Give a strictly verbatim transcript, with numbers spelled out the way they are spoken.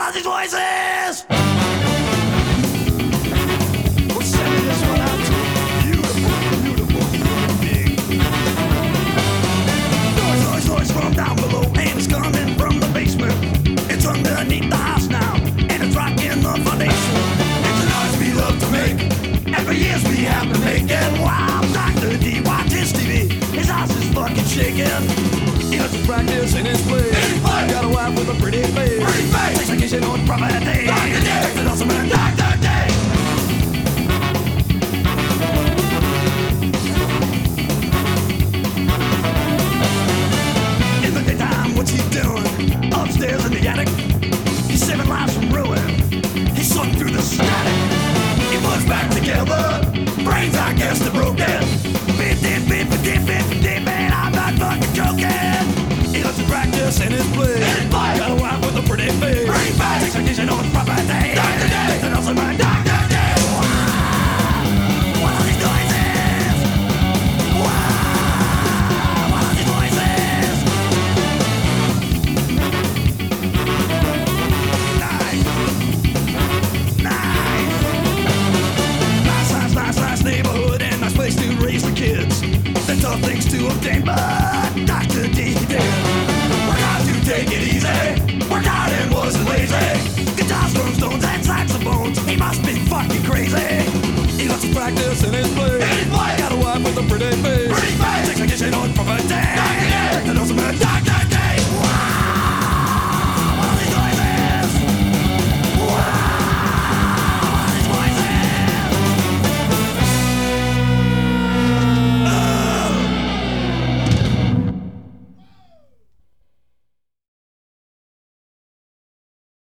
are these voices? We're sending this one out to a beautiful, beautiful human being. Noise, noise, noise from down below, and it's coming from the basement. It's underneath the house now, and it's rocking the foundation. It's a noise we love to make, and for years we have to make it. Wow, Doctor D watches T V, his house is fucking shaking. He has to practice in his play. Got a wife with a pretty face. Pretty face. Takes vacation on property. Doctor D. Takes it awesome and Doctor D. In the daytime, what's he doing? Upstairs in the attic. He's saving lives from ruin. He's sorting through the static. He puts back together. Brains, I guess, they're broken. Beep, beep, beep, beep, beep, beep, man, I'm not fucking joking. He loves to practice in his play. Got a wife with a pretty face. Pretty face. Takes vacation on his property. Doctor D. Takes it awesome and Doctor D. Wow. What are these noises? Wow. What are these voices? Nice. Nice. Nice, nice, nice, nice neighborhood and nice place to raise the kids. They're tough things to obtain, but Doctor D did. We're going to take it easy.